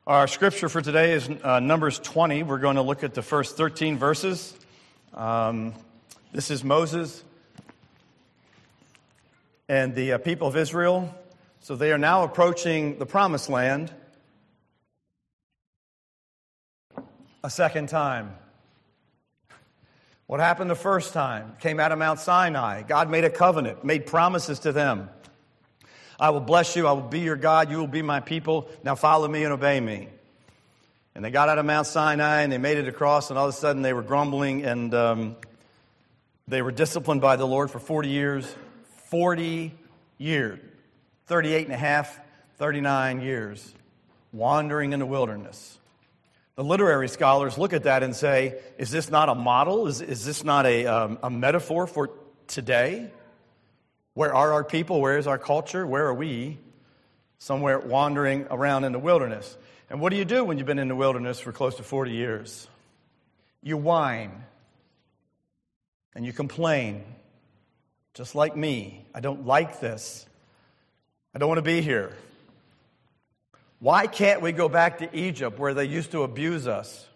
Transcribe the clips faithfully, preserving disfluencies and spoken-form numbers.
Our scripture for today is uh, Numbers twenty. We're going to look at the first thirteen verses. Um, this is Moses and the uh, people of Israel. So they are now approaching the promised land a second time. What happened the first time? Came out of Mount Sinai. God made a covenant, made promises to them. I will bless you. I will be your God. You will be my people. Now follow me and obey me. And they got out of Mount Sinai and they made it across, and all of a sudden they were grumbling, and um, they were disciplined by the Lord for forty years. forty years. thirty-eight and a half, thirty-nine years. Wandering in the wilderness. The literary scholars look at that and say, is this not a model? Is, is this not a, um, a metaphor for today? Where are our people? Where is our culture? Where are we? Somewhere wandering around in the wilderness. And what do you do when you've been in the wilderness for close to forty years? You whine. And you complain. Just like me. I don't like this. I don't want to be here. Why can't we go back to Egypt where they used to abuse us?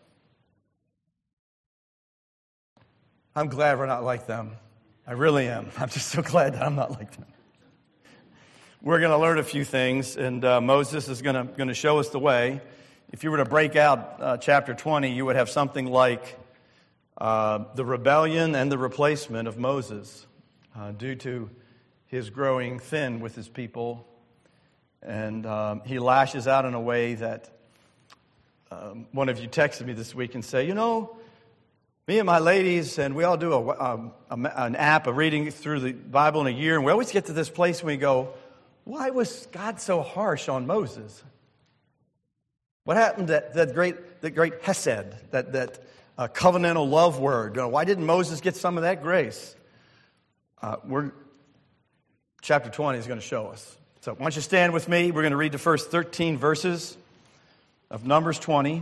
I'm glad we're not like them. I really am. I'm just so glad that I'm not like them. We're going to learn a few things, and uh, Moses is going to going to show us the way. If you were to break out uh, chapter twenty, you would have something like uh, the rebellion and the replacement of Moses uh, due to his growing thin with his people. And um, he lashes out in a way that um, one of you texted me this week and say, you know, me and my ladies, and we all do a, a, a, an app of reading through the Bible in a year, and we always get to this place when we go, why was God so harsh on Moses? What happened to that, that great that great hesed, that, that uh, covenantal love word? You know, why didn't Moses get some of that grace? Uh, we're chapter twenty is going to show us. So why don't you stand with me? We're going to read the first thirteen verses of Numbers twenty.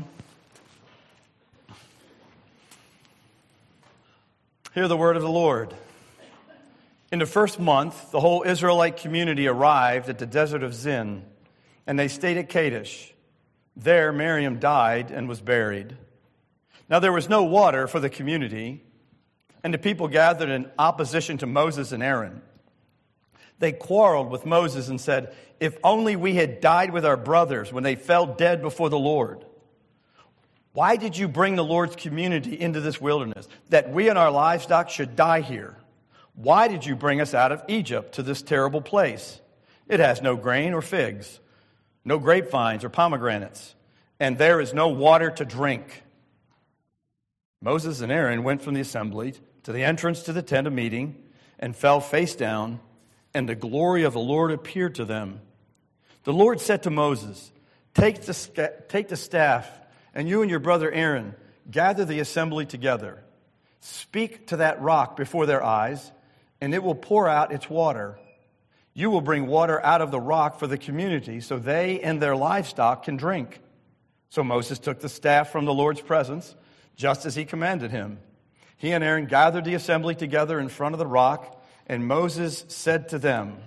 Hear the word of the Lord. In the first month, the whole Israelite community arrived at the desert of Zin, and they stayed at Kadesh. There Miriam died and was buried. Now there was no water for the community, and the people gathered in opposition to Moses and Aaron. They quarreled with Moses and said, if only we had died with our brothers when they fell dead before the Lord. Why did you bring the Lord's community into this wilderness, that we and our livestock should die here? Why did you bring us out of Egypt to this terrible place? It has no grain or figs, no grapevines or pomegranates, and there is no water to drink. Moses and Aaron went from the assembly to the entrance to the tent of meeting and fell face down, and the glory of the Lord appeared to them. The Lord said to Moses, Take the, take the staff, and you and your brother Aaron gather the assembly together. Speak to that rock before their eyes, and it will pour out its water. You will bring water out of the rock for the community, so they and their livestock can drink. So Moses took the staff from the Lord's presence, just as he commanded him. He and Aaron gathered the assembly together in front of the rock, and Moses said to them,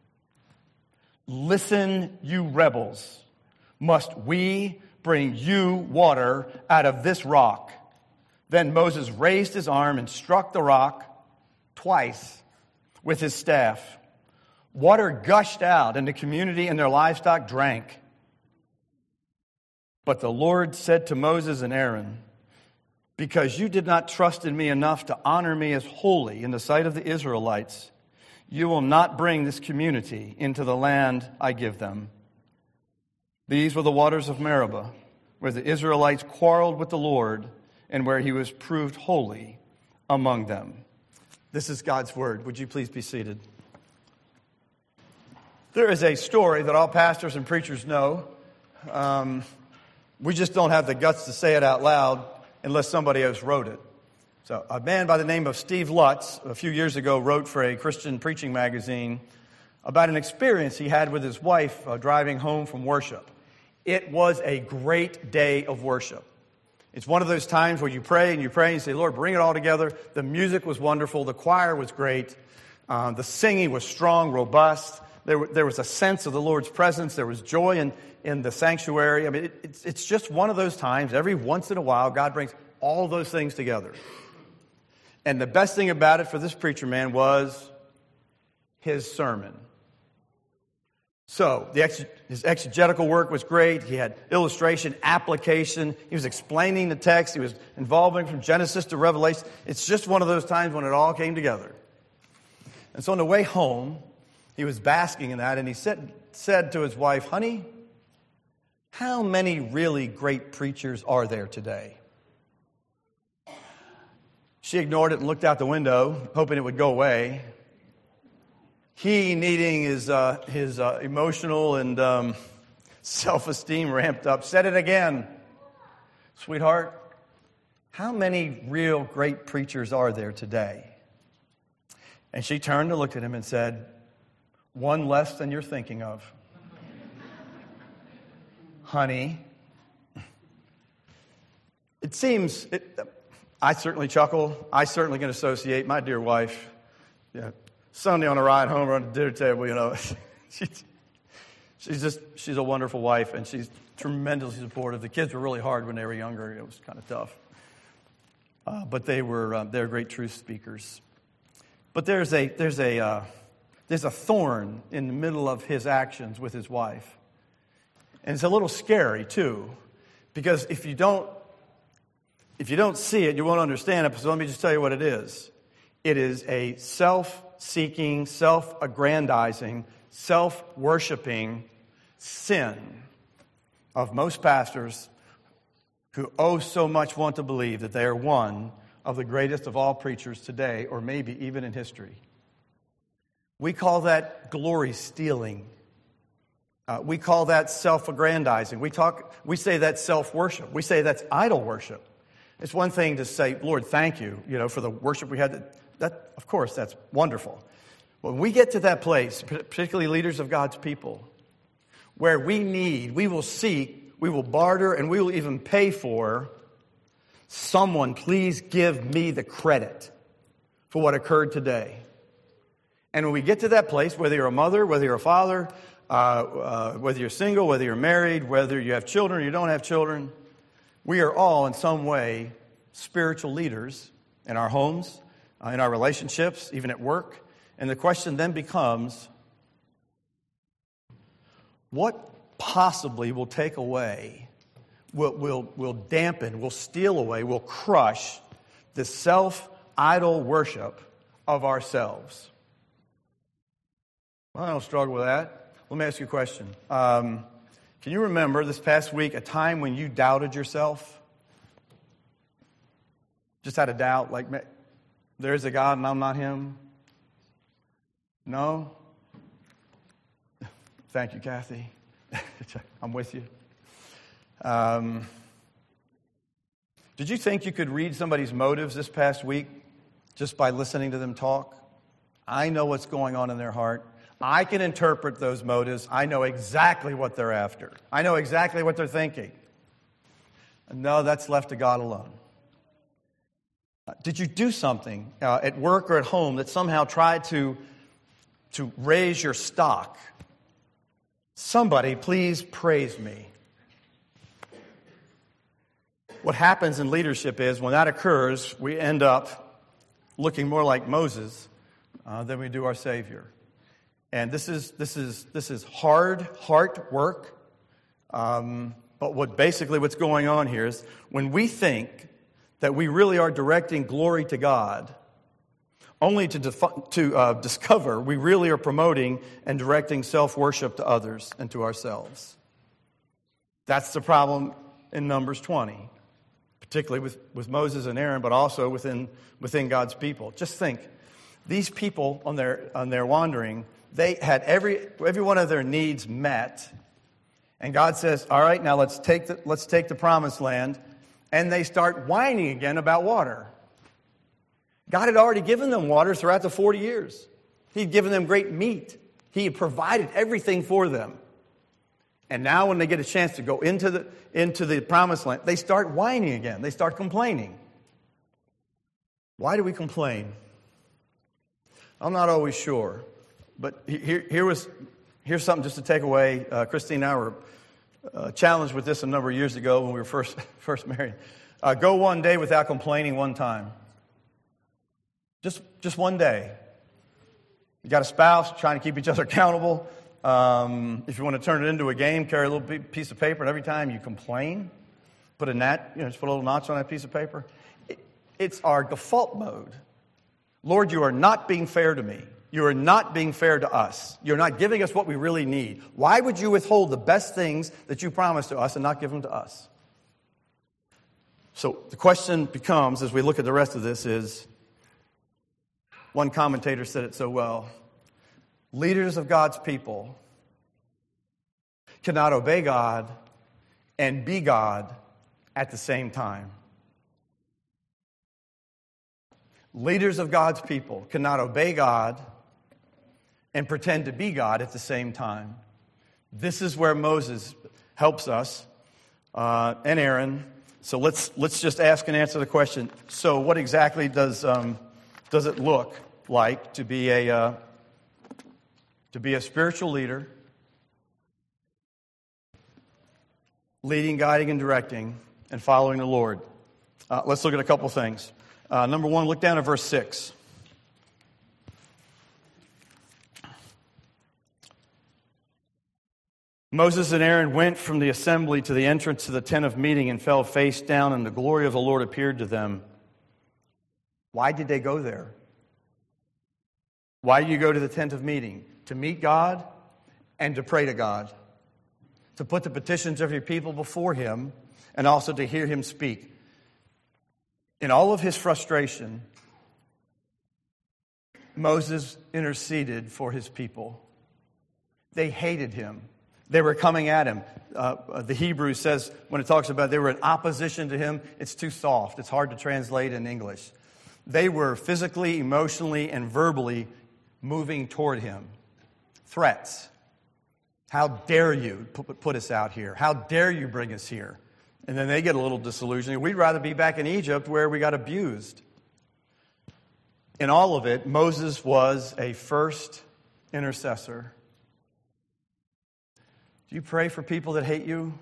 Listen, you rebels, must we bring you water out of this rock? Then Moses raised his arm and struck the rock twice with his staff. Water gushed out, and the community and their livestock drank. But the Lord said to Moses and Aaron, Because you did not trust in me enough to honor me as holy in the sight of the Israelites, you will not bring this community into the land I give them. These were the waters of Meribah, where the Israelites quarreled with the Lord and where he was proved holy among them. This is God's word. Would you please be seated? There is a story that all pastors and preachers know. Um, we just don't have the guts to say it out loud unless somebody else wrote it. So a man by the name of Steve Lutz, a few years ago, wrote for a Christian preaching magazine about an experience he had with his wife uh, driving home from worship. It was a great day of worship. It's one of those times where you pray and you pray and you say, Lord, bring it all together. The music was wonderful. The choir was great. Uh, the singing was strong, robust. There, there was a sense of the Lord's presence. There was joy in, in the sanctuary. I mean, it, it's, it's just one of those times. Every once in a while, God brings all those things together. And the best thing about it for this preacher man was his sermon. So, the ex, his exegetical work was great. He had illustration, application. He was explaining the text. He was involving from Genesis to Revelation. It's just one of those times when it all came together. And so on the way home, he was basking in that, and he said, said to his wife, "Honey, how many really great preachers are there today?" She ignored it and looked out the window, hoping it would go away. He, needing his uh, his uh, emotional and um, self-esteem ramped up, said it again. "Sweetheart, how many real great preachers are there today?" And she turned and looked at him and said, "One less than you're thinking of." Honey, it seems, it, I certainly chuckle. I certainly can associate my dear wife. Yeah, Sunday on the ride home around the dinner table, you know, she's, she's just, she's a wonderful wife, and she's tremendously supportive. The kids were really hard when they were younger. It was kind of tough. Uh, but they were, uh, they're great truth speakers. But there's a, there's a, uh, there's a thorn in the middle of his actions with his wife. And it's a little scary, too, because if you don't, if you don't see it, you won't understand it. So let me just tell you what it is. It is a self-seeking, self-aggrandizing, self-worshiping sin of most pastors who oh so much want to believe that they are one of the greatest of all preachers today, or maybe even in history. We call that glory stealing. Uh, we call that self-aggrandizing. We talk. We say that's self-worship. We say that's idol worship. It's one thing to say, "Lord, thank you, you know, for the worship we had." That, of course, that's wonderful. When we get to that place, particularly leaders of God's people, where we need, we will seek, we will barter, and we will even pay for, "Someone, please give me the credit for what occurred today." And when we get to that place, whether you're a mother, whether you're a father, uh, uh, whether you're single, whether you're married, whether you have children or you don't have children, we are all in some way spiritual leaders in our homes, uh, in our relationships, even at work. And the question then becomes, what possibly will take away, will, will, will dampen, will steal away, will crush the self-idol worship of ourselves? Well, I don't struggle with that. Let me ask you a question. Um, can you remember this past week a time when you doubted yourself? Just had a doubt, like, there's a God and I'm not him? No? Thank you, Kathy. I'm with you. Um, did you think you could read somebody's motives this past week just by listening to them talk? I know what's going on in their heart. I can interpret those motives. I know exactly what they're after. I know exactly what they're thinking. No, that's left to God alone. Did you do something uh, at work or at home that somehow tried to, to raise your stock? Somebody, please praise me. What happens in leadership is when that occurs, we end up looking more like Moses uh, than we do our Savior. And this is this is this is hard heart work. Um, but what basically what's going on here is when we think that we really are directing glory to God, only to defi- to uh, discover we really are promoting and directing self-worship to others and to ourselves. That's the problem in Numbers twenty, particularly with, with Moses and Aaron, but also within within God's people. Just think, these people on their on their wandering, they had every every one of their needs met, and God says, "All right, now let's take the let's take the promised land," and they start whining again about water. God had already given them water throughout the forty years. He'd given them great meat. He had provided everything for them. And now when they get a chance to go into the into the promised land, they start whining again. They start complaining. Why do we complain? I'm not always sure. But here, here was, here's something just to take away. Uh, Christine and I were uh, challenged with this a number of years ago when we were first first married. Uh, go one day without complaining one time. Just, just one day. You got a spouse trying to keep each other accountable. Um, if you want to turn it into a game, carry a little piece of paper, and every time you complain, put a nat, you know, just put a little notch on that piece of paper. It, it's our default mode. Lord, you are not being fair to me. You are not being fair to us. You're not giving us what we really need. Why would you withhold the best things that you promised to us and not give them to us? So the question becomes, as we look at the rest of this, is, one commentator said it so well, leaders of God's people cannot obey God and be God at the same time. Leaders of God's people cannot obey God and pretend to be God at the same time. This is where Moses helps us, uh, and Aaron. So let's let's just ask and answer the question. So what exactly does um, does it look like to be a uh, to be a spiritual leader, leading, guiding, and directing, and following the Lord? Uh, let's look at a couple things. Uh, number one, look down at verse six. Moses and Aaron went from the assembly to the entrance to the tent of meeting and fell face down, and the glory of the Lord appeared to them. Why did they go there? Why do you go to the tent of meeting? To meet God and to pray to God. To put the petitions of your people before Him and also to hear Him speak. In all of his frustration, Moses interceded for his people. They hated him. They were coming at him. Uh, the Hebrew says, when it talks about they were in opposition to him, it's too soft. It's hard to translate in English. They were physically, emotionally, and verbally moving toward him. Threats. How dare you put us out here? How dare you bring us here? And then they get a little disillusioned. We'd rather be back in Egypt where we got abused. In all of it, Moses was a first intercessor. Do you pray for people that hate you?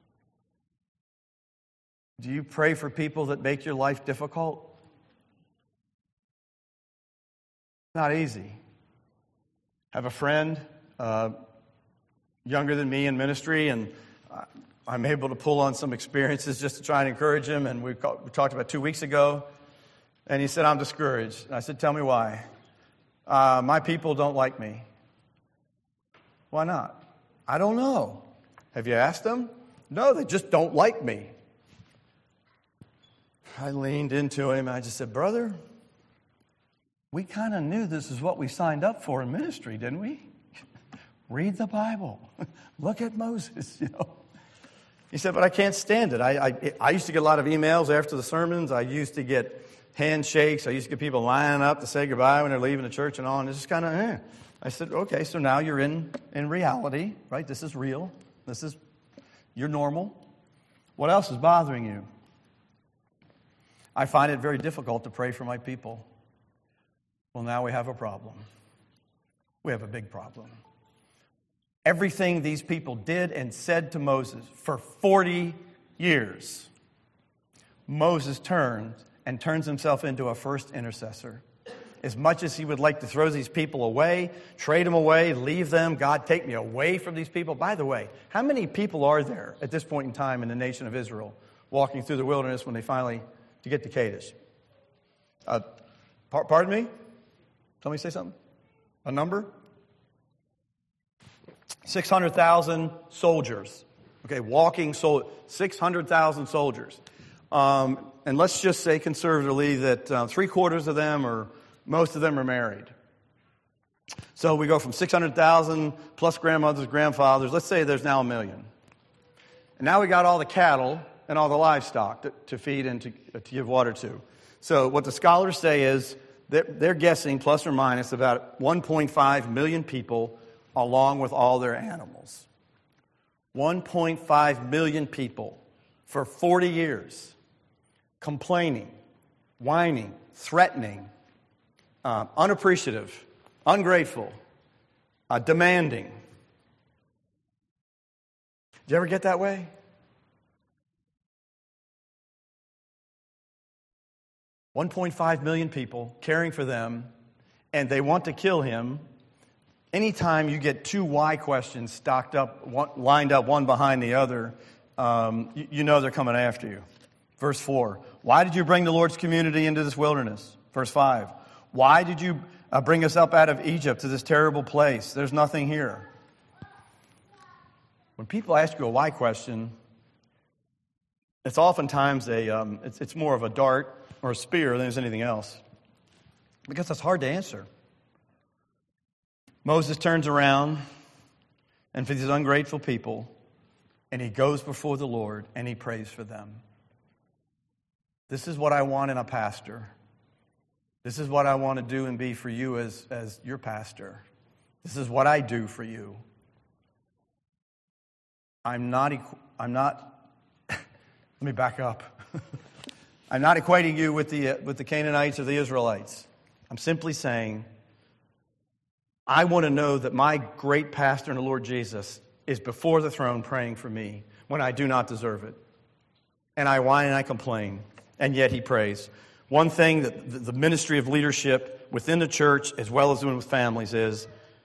Do you pray for people that make your life difficult? Not easy. I have a friend, uh, younger than me in ministry, and I'm able to pull on some experiences just to try and encourage him. And we, we talked about two weeks ago, and he said, I'm discouraged. And I said, tell me why. Uh, my people don't like me. Why not? I don't know. Have you asked them? No, they just don't like me. I leaned into him and I just said, brother, we kind of knew this is what we signed up for in ministry, didn't we? Read the Bible. Look at Moses, you know. He said, but I can't stand it. I, I I used to get a lot of emails after the sermons. I used to get handshakes. I used to get people lining up to say goodbye when they're leaving the church and all. And it's just kind of, eh. I said, okay, so now you're in, in reality, right? This is real. This is, you're normal. What else is bothering you? I find it very difficult to pray for my people. Well, now we have a problem. We have a big problem. Everything these people did and said to Moses for forty years, Moses turns and turns himself into a first intercessor. As much as he would like to throw these people away, trade them away, leave them, God, take me away from these people. By the way, how many people are there at this point in time in the nation of Israel walking through the wilderness when they finally to get to Kadesh? Uh, par- pardon me? Tell me to say something? A number? six hundred thousand soldiers. Okay, walking soldiers. six hundred thousand soldiers. Um, and let's just say conservatively that uh, three quarters of them or most of them are married. So we go from six hundred thousand plus grandmothers, grandfathers. Let's say there's now a million. And now we got all the cattle and all the livestock to, to feed and to, to give water to. So what the scholars say is they're, they're guessing plus or minus about one point five million people along with all their animals. one point five million people for forty years complaining, whining, threatening, uh, unappreciative, ungrateful. uh, demanding. Did you ever get that way? one point five million people caring for them, and they want to kill him. Anytime you get two why questions stocked up, one, lined up one behind the other, um, you, you know they're coming after you. Verse four, why did you bring the Lord's community into this wilderness? Verse five, why did you uh, bring us up out of Egypt to this terrible place? There's nothing here. When people ask you a why question, it's oftentimes a, um, it's, it's more of a dart or a spear than there's anything else, because it's hard to answer. Moses turns around, and for these ungrateful people, and he goes before the Lord, and he prays for them. This is what I want in a pastor. This is what I want to do and be for you as, as your pastor. This is what I do for you. I'm not, I'm not, let me back up. I'm not equating you with the, with the Canaanites or the Israelites. I'm simply saying, I want to know that my great pastor in the Lord Jesus is before the throne praying for me when I do not deserve it. And I whine and I complain, and yet he prays. One thing that the ministry of leadership within the church, as well as with families, is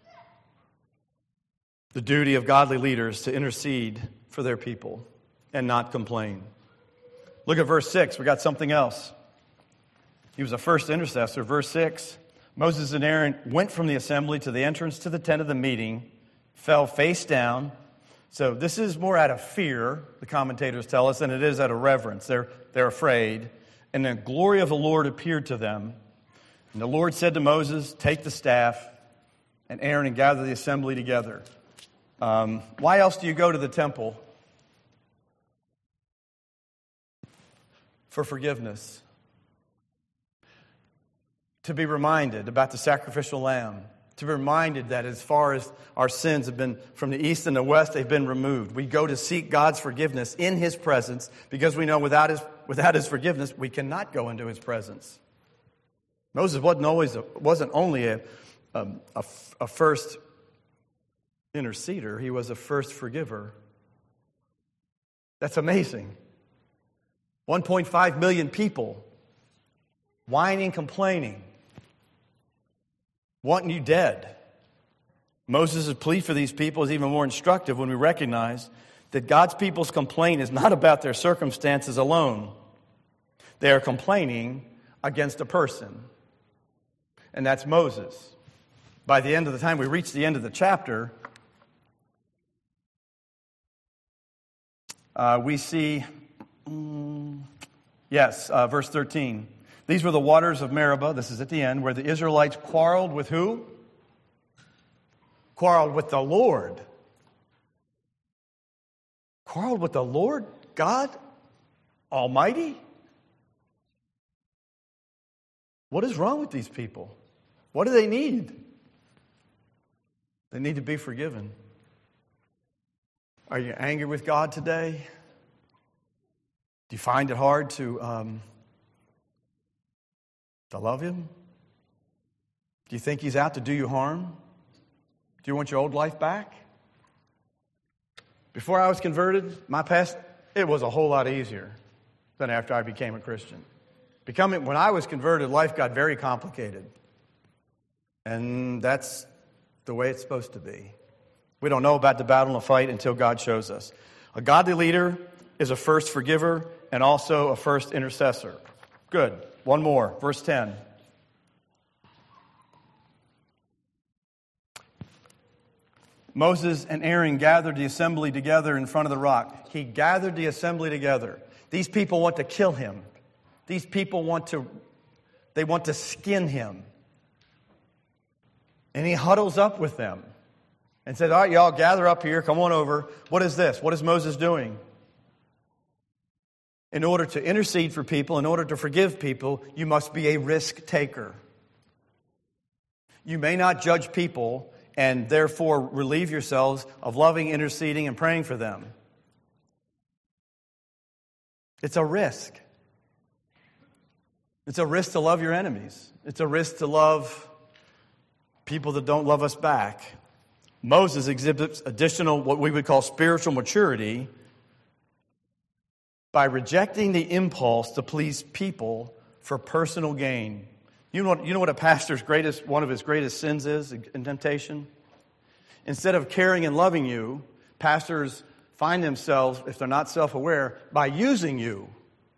the duty of godly leaders to intercede for their people and not complain. Look at verse six. We got something else. He was a first intercessor. Verse six. Moses and Aaron went from the assembly to the entrance to the tent of the meeting, fell face down. So this is more out of fear, the commentators tell us, than it is out of reverence. They're, they're afraid. And the glory of the Lord appeared to them. And the Lord said to Moses, take the staff, and Aaron, and gather the assembly together. Um, why else do you go to the temple? For forgiveness. To be reminded about the sacrificial lamb. To be reminded that as far as our sins have been from the east and the west, they've been removed. We go to seek God's forgiveness in His presence because we know without His, without His forgiveness, we cannot go into His presence. Moses wasn't always a, wasn't only a, a, a, a first interceder, he was a first forgiver. That's amazing. one point five million people whining, complaining, wanting you dead. Moses' plea for these people is even more instructive when we recognize that God's people's complaint is not about their circumstances alone. They are complaining against a person, and that's Moses. By the end of the time we reach the end of the chapter, uh, we see, um, yes, uh, verse thirteen. These were the waters of Meribah, this is at the end, where the Israelites quarreled with who? Quarreled with the Lord. Quarreled with the Lord God Almighty? What is wrong with these people? What do they need? They need to be forgiven. Are you angry with God today? Do you find it hard to... Um, To love Him? Do you think He's out to do you harm? Do you want your old life back? Before I was converted, my past, it was a whole lot easier than after I became a Christian. Becoming, when I was converted, life got very complicated. And that's the way it's supposed to be. We don't know about the battle and the fight until God shows us. A godly leader is a first forgiver and also a first intercessor. Good. One more. Verse ten. Moses and Aaron gathered the assembly together in front of the rock. He gathered the assembly together. These people want to kill him. These people want to, they want to skin him. And he huddles up with them and said, all right, y'all gather up here. Come on over. What is this? What is Moses doing? In order to intercede for people, in order to forgive people, you must be a risk taker. You may not judge people and therefore relieve yourselves of loving, interceding, and praying for them. It's a risk. It's a risk to love your enemies. It's a risk to love people that don't love us back. Moses exhibits additional, what we would call spiritual maturity, by rejecting the impulse to please people for personal gain. You know what, you know what a pastor's greatest, one of his greatest sins is in temptation? Instead of caring and loving you, pastors find themselves, if they're not self-aware, by using you.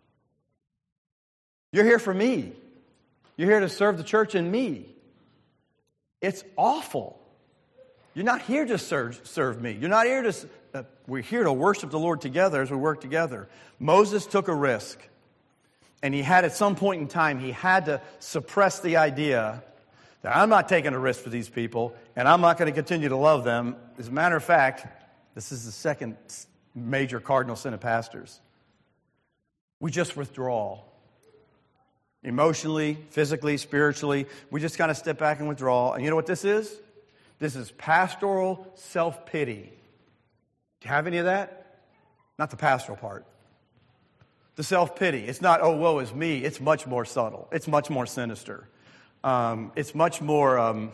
You're here for me. You're here to serve the church and me. It's awful. You're not here to serve, serve me. You're not here to... Uh, we're here to worship the Lord together as we work together. Moses took a risk. And he had, at some point in time, he had to suppress the idea that I'm not taking a risk for these people, and I'm not going to continue to love them. As a matter of fact, this is the second major cardinal sin of pastors. We just withdraw. Emotionally, physically, spiritually, we just kind of step back and withdraw. And you know what this is? This is pastoral self-pity. Do you have any of that? Not the pastoral part. The self-pity. It's not, oh, woe is me. It's much more subtle. It's much more sinister. Um, it's much more um,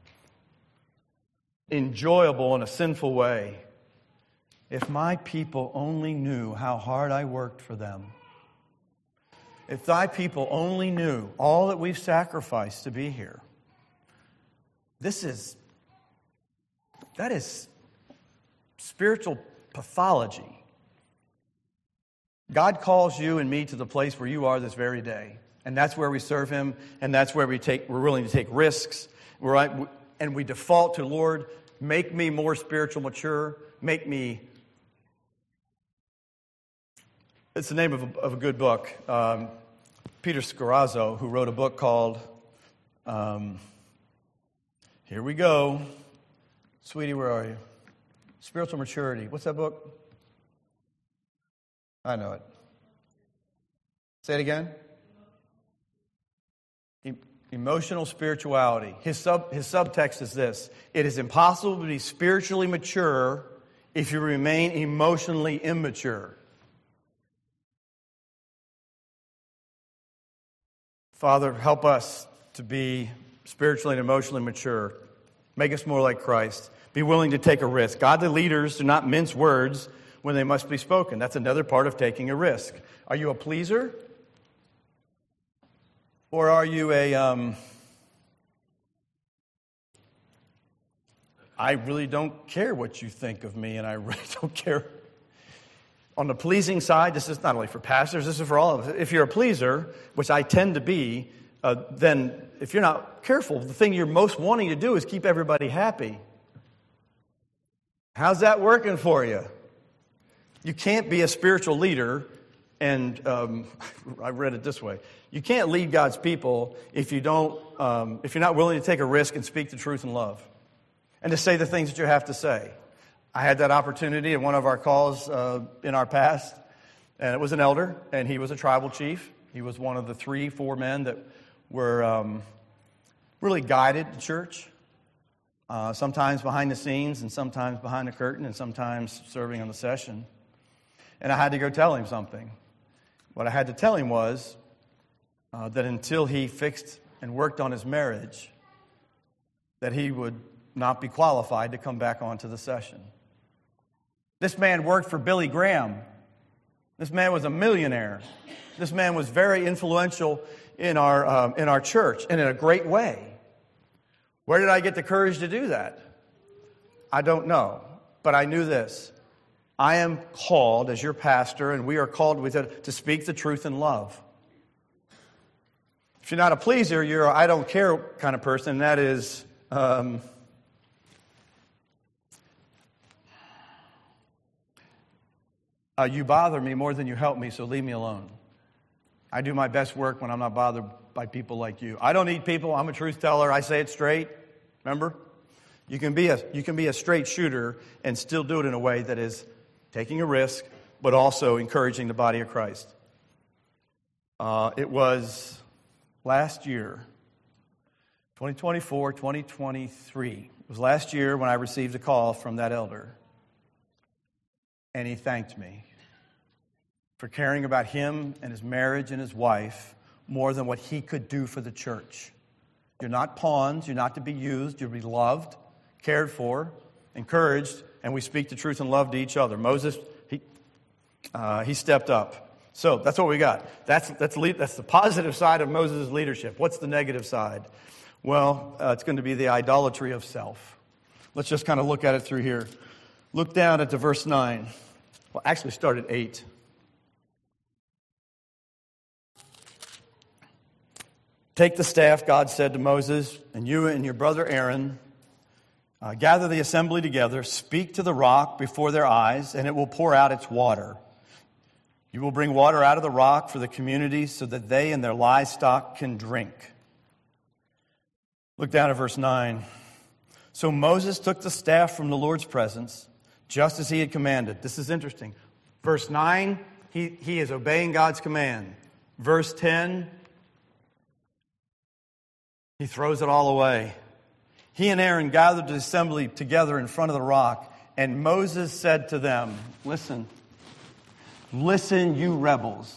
enjoyable in a sinful way. If my people only knew how hard I worked for them. If thy people only knew all that we've sacrificed to be here. This is, that is spiritual pathology. God calls you and me to the place where you are this very day. And that's where we serve Him, and that's where we take, we're willing to take risks. Right? And we default to, Lord, make me more spiritual mature. Make me... It's the name of a, of a good book. Um, Peter Scarazzo, who wrote a book called, um, here we go. Sweetie, where are you? Spiritual Maturity. What's that book? I know it. Say it again. E- emotional spirituality. His sub his subtext is this: it is impossible to be spiritually mature if you remain emotionally immature. Father, help us to be spiritually and emotionally mature. Make us more like Christ. Be willing to take a risk. Godly leaders do not mince words when they must be spoken. That's another part of taking a risk. Are you a pleaser? Or are you a, um, I really don't care what you think of me, and I really don't care. On the pleasing side, this is not only for pastors, this is for all of us. If you're a pleaser, which I tend to be, uh, then if you're not careful, the thing you're most wanting to do is keep everybody happy. How's that working for you? You can't be a spiritual leader, and um, I read it this way. You can't lead God's people if you don't, um, if you're not willing to take a risk and speak the truth in love, and to say the things that you have to say. I had that opportunity in one of our calls uh, in our past, and it was an elder, and he was a tribal chief. He was one of the three, four men that were um, really guided the church, uh, sometimes behind the scenes, and sometimes behind the curtain, and sometimes serving on the session. And I had to go tell him something. What I had to tell him was uh, that until he fixed and worked on his marriage, that he would not be qualified to come back onto the session. This man worked for Billy Graham. This man was a millionaire. This man was very influential in our um, in our church, and in a great way. Where did I get the courage to do that? I don't know, but I knew this. I am called as your pastor, and we are called with it to speak the truth in love. If you're not a pleaser, you're a I don't care kind of person, and that is... Um, Uh, you bother me more than you help me, so leave me alone. I do my best work when I'm not bothered by people like you. I don't need people. I'm a truth teller. I say it straight. Remember? You can be a, you can be a straight shooter and still do it in a way that is taking a risk, but also encouraging the body of Christ. Uh, it was last year, twenty twenty-four, twenty twenty-three. It was last year when I received a call from that elder. And he thanked me for caring about him and his marriage and his wife more than what he could do for the church. You're not pawns. You're not to be used. You're to be loved, cared for. encouraged, and we speak the truth in love to each other. Moses, he, uh, he stepped up. So that's what we got. That's, that's, lead, that's the positive side of Moses' leadership. What's the negative side? Well, uh, it's going to be the idolatry of self. Let's just kind of look at it through here. Look down at the verse nine. Well, actually start at eight. Take the staff, God said to Moses, and you and your brother Aaron, uh, gather the assembly together, speak to the rock before their eyes, and it will pour out its water. You will bring water out of the rock for the community so that they and their livestock can drink. Look down at verse nine. So Moses took the staff from the Lord's presence, just as he had commanded. This is interesting. Verse nine, he, he is obeying God's command. Verse ten, he throws it all away. He and Aaron gathered the assembly together in front of the rock, and Moses said to them, listen, listen, you rebels.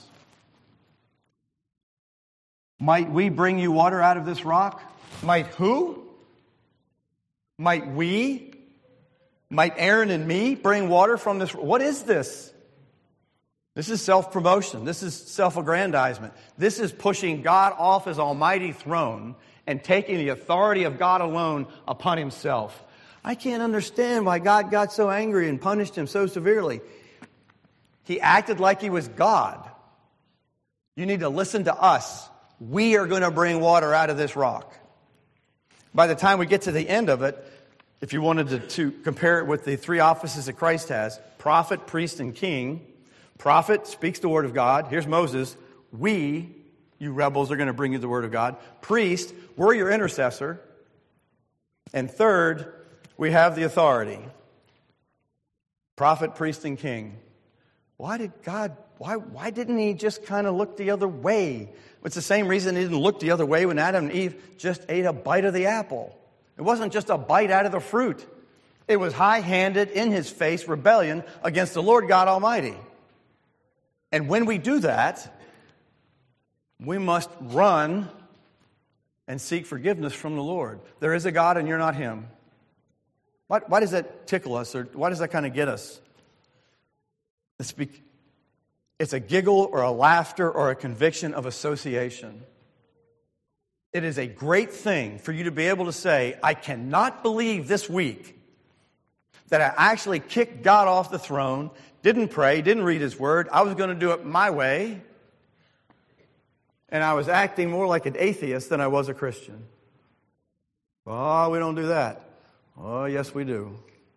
Might we bring you water out of this rock? Might who? Might we? Might Aaron and me bring water from this? What is this? This is self-promotion. This is self-aggrandizement. This is pushing God off his almighty throne and taking the authority of God alone upon himself. I can't understand why God got so angry and punished him so severely. He acted like he was God. You need to listen to us. We are going to bring water out of this rock. By the time we get to the end of it, if you wanted to, to compare it with the three offices that Christ has, prophet, priest, and king. Prophet speaks the word of God. Here's Moses. We, you rebels, are going to bring you the word of God. Priest, we're your intercessor. And third, we have the authority. Prophet, priest, and king. Why did God, why, why didn't he just kind of look the other way? It's the same reason he didn't look the other way when Adam and Eve just ate a bite of the apple. It wasn't just a bite out of the fruit. It was high-handed, in his face rebellion against the Lord God Almighty. And when we do that, we must run and seek forgiveness from the Lord. There is a God and you're not him. Why, why does that tickle us, or why does that kind of get us? It's, be, it's a giggle or a laughter or a conviction of association. It is a great thing for you to be able to say, I cannot believe this week that I actually kicked God off the throne, didn't pray, didn't read his word. I was going to do it my way. And I was acting more like an atheist than I was a Christian. Oh, we don't do that. Oh, yes, we do.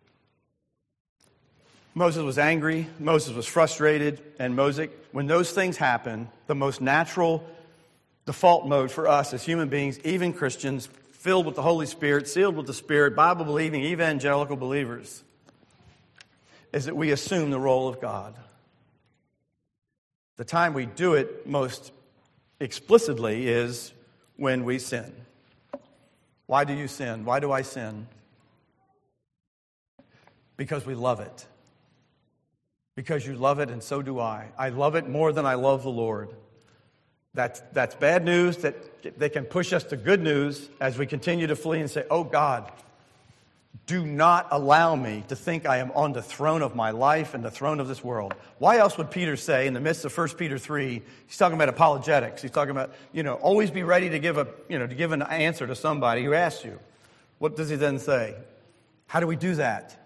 Moses was angry. Moses was frustrated. And Moses, when those things happen, the most natural default mode for us as human beings, even Christians, filled with the Holy Spirit, sealed with the Spirit, Bible-believing, evangelical believers, is that we assume the role of God. The time we do it most explicitly is when we sin. Why do you sin? Why do I sin? Because we love it. Because you love it, and so do I. I love it more than I love the Lord. That's, that's bad news that they can push us to good news as we continue to flee and say, oh God, do not allow me to think I am on the throne of my life and the throne of this world. Why else would Peter say in the midst of First Peter three, he's talking about apologetics. He's talking about, you know, always be ready to give a, you know, to give an answer to somebody who asks you. What does he then say? How do we do that?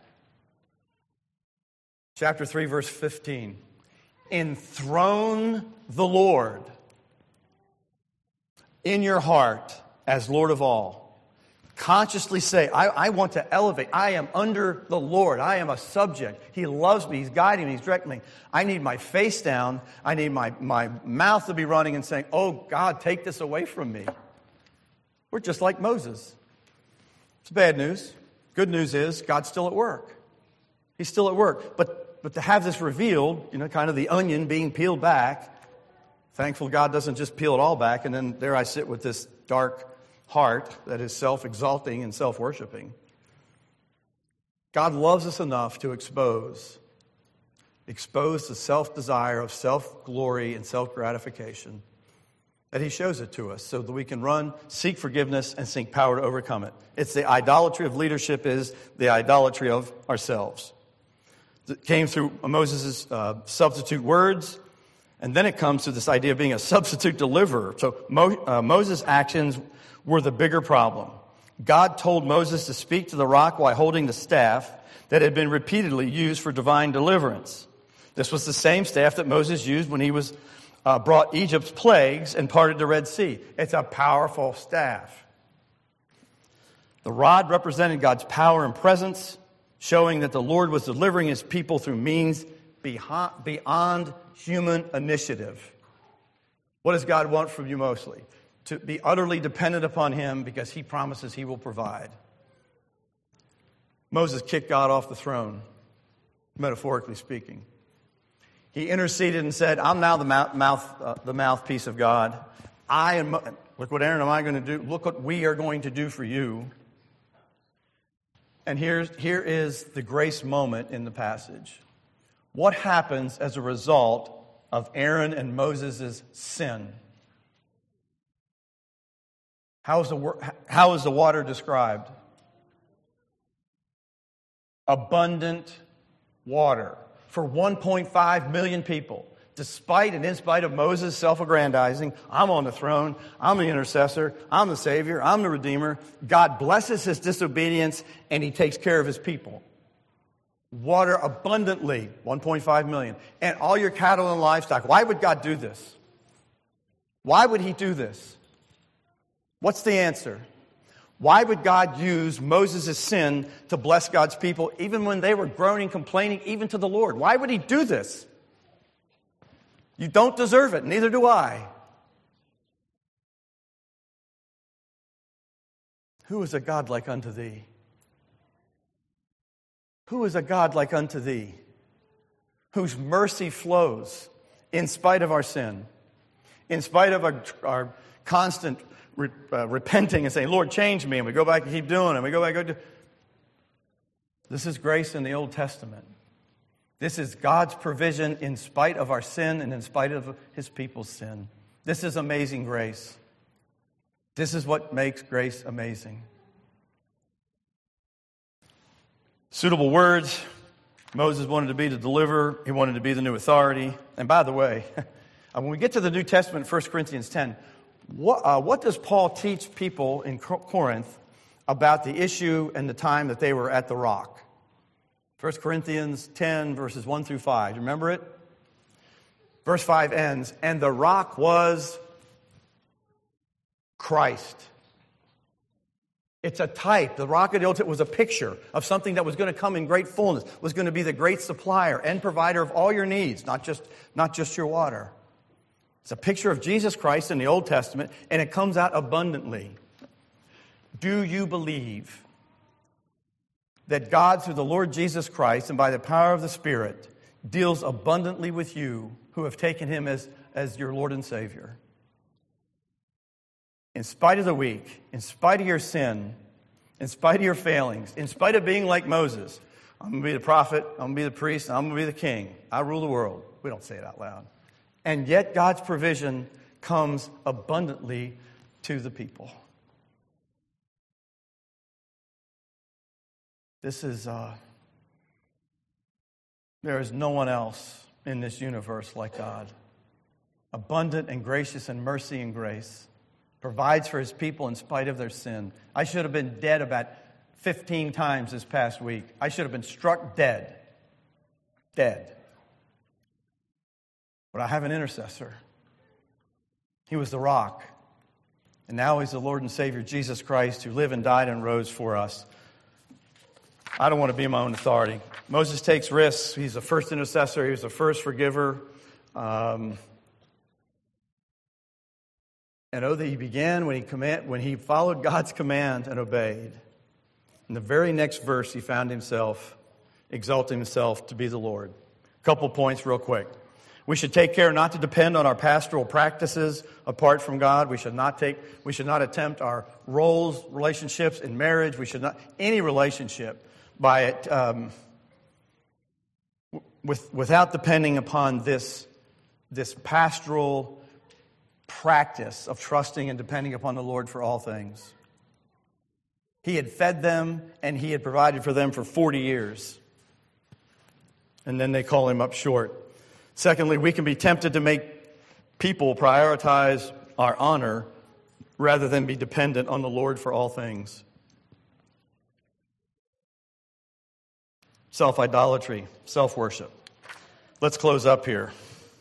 Chapter three, verse fifteen. Enthrone the Lord in your heart as Lord of all. Consciously say, I, I want to elevate. I am under the Lord. I am a subject. He loves me. He's guiding me. He's directing me. I need my face down. I need my, my mouth to be running and saying, oh, God, take this away from me. We're just like Moses. It's bad news. Good news is God's still at work. He's still at work. But, but to have this revealed, you know, kind of the onion being peeled back, thankful God doesn't just peel it all back, and then there I sit with this dark heart that is self-exalting and self-worshiping. God loves us enough to expose, expose the self-desire of self-glory and self-gratification. that he shows it to us so that we can run, seek forgiveness, and seek power to overcome it. It's the idolatry of leadership is the idolatry of ourselves. It came through Moses' uh, substitute words, and then it comes to this idea of being a substitute deliverer. So Mo- uh, Moses' actions were the bigger problem. God told Moses to speak to the rock while holding the staff that had been repeatedly used for divine deliverance. This was the same staff that Moses used when he was uh, brought Egypt's plagues and parted the Red Sea. It's a powerful staff. The rod represented God's power and presence, showing that the Lord was delivering his people through means beyond human initiative. What does God want from you mostly? To be utterly dependent upon him because he promises he will provide. Moses kicked God off the throne, metaphorically speaking. He interceded and said, I'm now the mouth, mouth uh, the mouthpiece of God. I am, look what Aaron and I are going to do. Look what we are going to do for you. And here's, here is the grace moment in the passage. What happens as a result of Aaron and Moses' sin? How is the, how is the water described? Abundant water for one point five million people. Despite and in spite of Moses' self-aggrandizing, I'm on the throne, I'm the intercessor, I'm the Savior, I'm the Redeemer. God blesses his disobedience and he takes care of his people. Water abundantly, one point five million. And all your cattle and livestock. Why would God do this? Why would he do this? What's the answer? Why would God use Moses' sin to bless God's people even when they were groaning, complaining, even to the Lord? Why would he do this? You don't deserve it, neither do I. Who is a God like unto thee? Who is a God like unto thee? Whose mercy flows in spite of our sin, in spite of our, our constant re, uh, repenting and saying, Lord, change me, and we go back and keep doing it, and we go back and do. This is grace in the Old Testament. This is God's provision in spite of our sin and in spite of his people's sin. This is amazing grace. This is what makes grace amazing. Suitable words. Moses wanted to be the deliverer. He wanted to be the new authority. And by the way, when we get to the New Testament, First Corinthians ten, what, uh, what does Paul teach people in Corinth about the issue and the time that they were at the rock? First Corinthians ten, verses one through five. Remember it? Verse five ends, and the rock was Christ. It's a type. The rock of the Old Testament was a picture of something that was going to come in great fullness, was going to be the great supplier and provider of all your needs, not just, not just your water. It's a picture of Jesus Christ in the Old Testament, and it comes out abundantly. Do you believe that God, through the Lord Jesus Christ and by the power of the Spirit, deals abundantly with you who have taken him as, as your Lord and Savior? In spite of the weak, in spite of your sin, in spite of your failings, in spite of being like Moses, I'm going to be the prophet, I'm going to be the priest, I'm going to be the king. I rule the world. We don't say it out loud. And yet God's provision comes abundantly to the people. This is, uh, there is no one else in this universe like God. Abundant and gracious in mercy and grace. Provides for his people in spite of their sin. I should have been dead about fifteen times this past week. I should have been struck dead. Dead. But I have an intercessor. He was the rock. And now he's the Lord and Savior, Jesus Christ, who lived and died and rose for us. I don't want to be my own authority. Moses takes risks. He's the first intercessor. He was the first forgiver. Um, and oh, that he began when he command, when he followed God's command and obeyed. In the very next verse, he found himself exalting himself to be the Lord. A couple points real quick. We should take care not to depend on our pastoral practices apart from God. We should not take, we should not attempt our roles, relationships in marriage. We should not, any relationship by it, um, with, without depending upon this, this pastoral practice of trusting and depending upon the Lord for all things. He had fed them and he had provided for them for forty years. And then they call him up short. Secondly, we can be tempted to make people prioritize our honor rather than be dependent on the Lord for all things. Self-idolatry, self-worship. Let's close up here.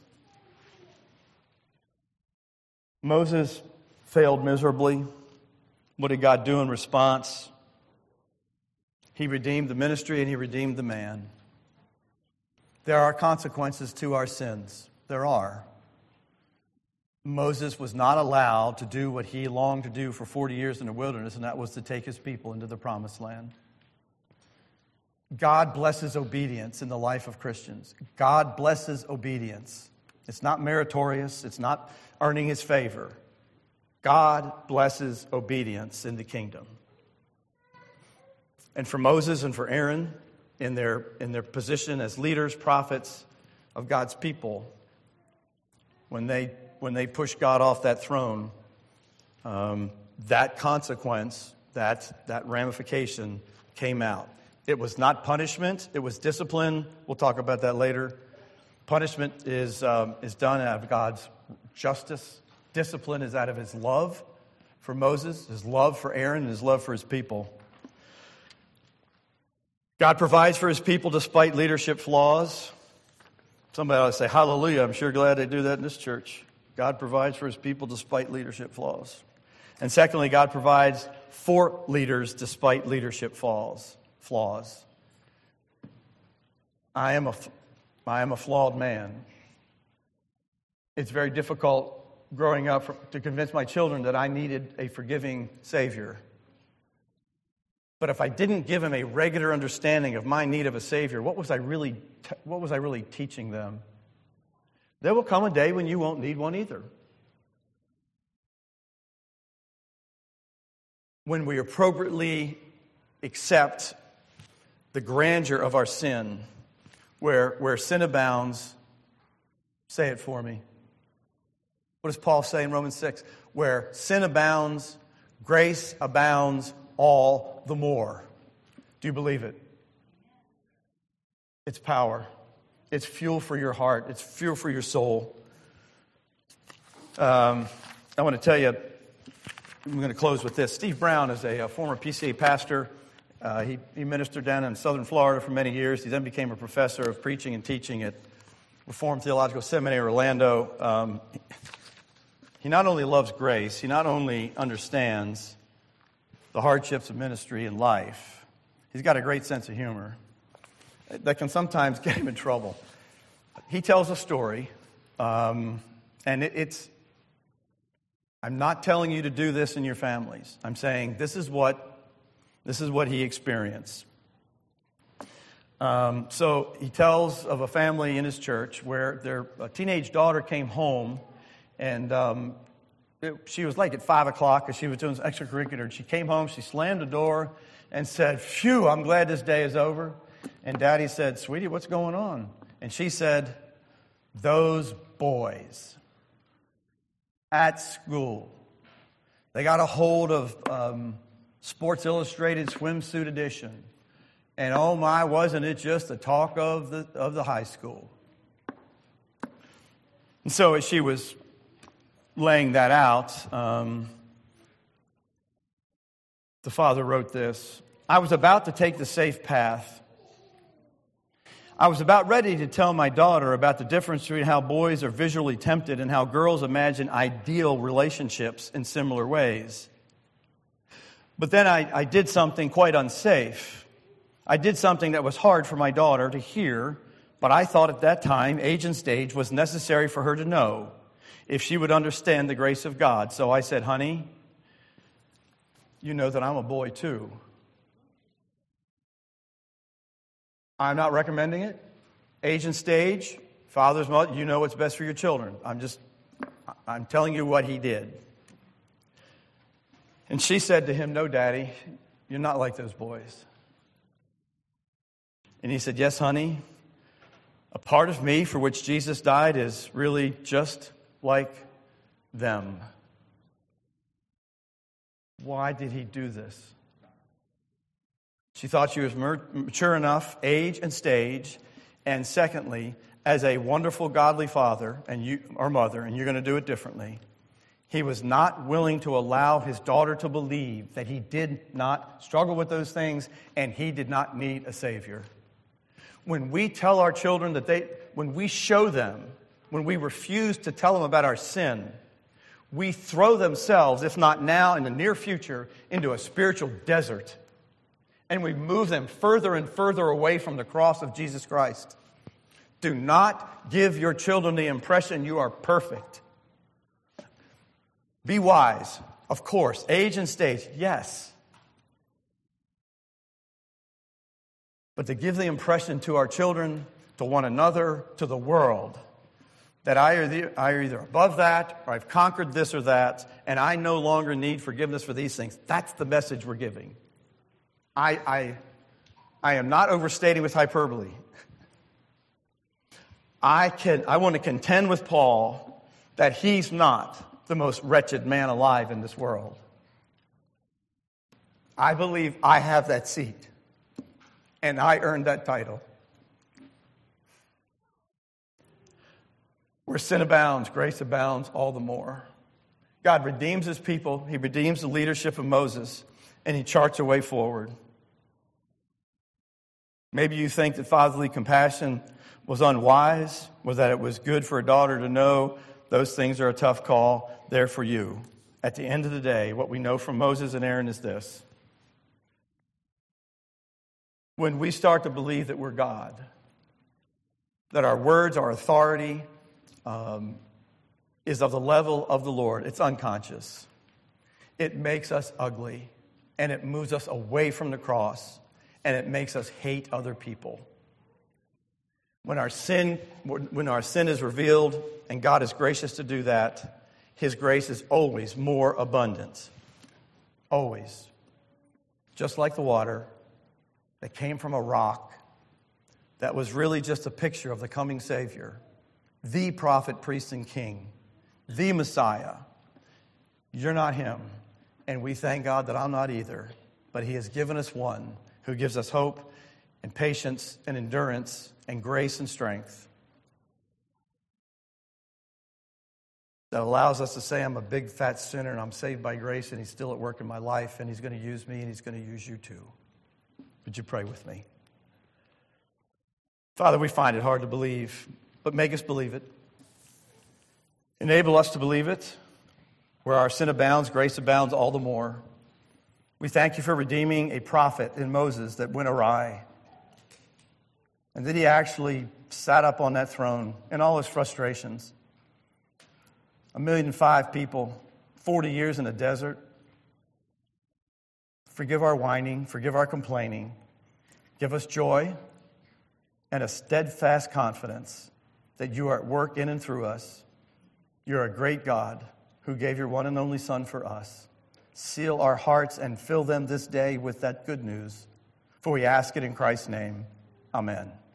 Moses failed miserably. What did God do in response? He redeemed the ministry and he redeemed the man. There are consequences to our sins. There are. Moses was not allowed to do what he longed to do for forty years in the wilderness, and that was to take his people into the promised land. God blesses obedience in the life of Christians. God blesses obedience. It's not meritorious. It's not earning his favor. God blesses obedience in the kingdom. And for Moses and for Aaron, in their, in their position as leaders, prophets of God's people, when they, when they pushed God off that throne, um, that consequence, that, that ramification came out. It was not punishment. It was discipline. We'll talk about that later. Punishment is, um, is done out of God's justice. Discipline is out of his love for Moses, his love for Aaron, and his love for his people. God provides for his people despite leadership flaws. Somebody ought to say, hallelujah, I'm sure glad they do that in this church. God provides for his people despite leadership flaws. And secondly, God provides for leaders despite leadership flaws. Flaws. I am a, I am a flawed man. It's very difficult growing up for, to convince my children that I needed a forgiving Savior. But if I didn't give them a regular understanding of my need of a Savior, what was I really, what was I really teaching them? There will come a day when you won't need one either. When we appropriately accept the grandeur of our sin, where, where sin abounds, say it for me. What does Paul say in Romans six? Where sin abounds, grace abounds all the more. Do you believe it? It's power. It's fuel for your heart. It's fuel for your soul. Um, I want to tell you, I'm going to close with this. Steve Brown is a, a former P C A pastor. Uh, he, he ministered down in southern Florida for many years. He then became a professor of preaching and teaching at Reformed Theological Seminary, Orlando. Um, he not only loves grace, he not only understands the hardships of ministry and life, he's got a great sense of humor that can sometimes get him in trouble. He tells a story, um, and it, it's, I'm not telling you to do this in your families. I'm saying this is what This is what he experienced. Um, so he tells of a family in his church where their a teenage daughter came home, and um, it, she was late at five o'clock because she was doing some extracurricular. And she came home, she slammed the door and said, "Phew, I'm glad this day is over." And Daddy said, "Sweetie, what's going on?" And she said, "Those boys at school, they got a hold of um, Sports Illustrated swimsuit edition. And oh my, wasn't it just the talk of the of the high school?" And so as she was laying that out, um, the father wrote this: "I was about to take the safe path. I was about ready to tell my daughter about the difference between how boys are visually tempted and how girls imagine ideal relationships in similar ways. But then I, I did something quite unsafe. I did something that was hard for my daughter to hear, but I thought at that time age and stage was necessary for her to know if she would understand the grace of God. So I said, 'Honey, you know that I'm a boy too. I'm not recommending it. Age and stage, father's mother, you know what's best for your children. I'm just, I'm telling you what he did.' And she said to him, 'No, Daddy, you're not like those boys.' And he said, 'Yes, honey, a part of me for which Jesus died is really just like them. Why did he do this? She thought she was mature enough, age and stage. And secondly, as a wonderful, godly father and you, or mother, and you're going to do it differently, he was not willing to allow his daughter to believe that he did not struggle with those things and he did not need a Savior. When we tell our children that they, when we show them, when we refuse to tell them about our sin, we throw themselves, if not now, in the near future, into a spiritual desert. And we move them further and further away from the cross of Jesus Christ. Do not give your children the impression you are perfect. Be wise, of course. Age and stage, yes. But to give the impression to our children, to one another, to the world, that I are, the, I are either above that, or I've conquered this or that, and I no longer need forgiveness for these things. That's the message we're giving. I, I, I am not overstating with hyperbole. I can, I want to contend with Paul that he's not the most wretched man alive in this world. I believe I have that seat, and I earned that title. Where sin abounds, grace abounds all the more. God redeems his people. He redeems the leadership of Moses, and he charts a way forward. Maybe you think that fatherly compassion was unwise, or that it was good for a daughter to know those things are a tough call. They're for you. At the end of the day, what we know from Moses and Aaron is this. When we start to believe that we're God, that our words, our authority, um, is of the level of the Lord, it's unconscious. It makes us ugly, and it moves us away from the cross, and it makes us hate other people. When our sin, when our sin is revealed, and God is gracious to do that, his grace is always more abundant. Always. Just like the water that came from a rock that was really just a picture of the coming Savior, the prophet, priest, and king, the Messiah. You're not him, and we thank God that I'm not either, but he has given us one who gives us hope and patience and endurance and grace and strength that allows us to say, I'm a big fat sinner and I'm saved by grace and he's still at work in my life and he's going to use me and he's going to use you too. Would you pray with me? Father, we find it hard to believe, but make us believe it. Enable us to believe it. Where our sin abounds, grace abounds all the more. We thank you for redeeming a prophet in Moses that went awry. And that he actually sat up on that throne in all his frustrations. A million and five people, forty years in a desert. Forgive our whining, forgive our complaining. Give us joy and a steadfast confidence that you are at work in and through us. You're a great God who gave your one and only Son for us. Seal our hearts and fill them this day with that good news. For we ask it in Christ's name. Amen.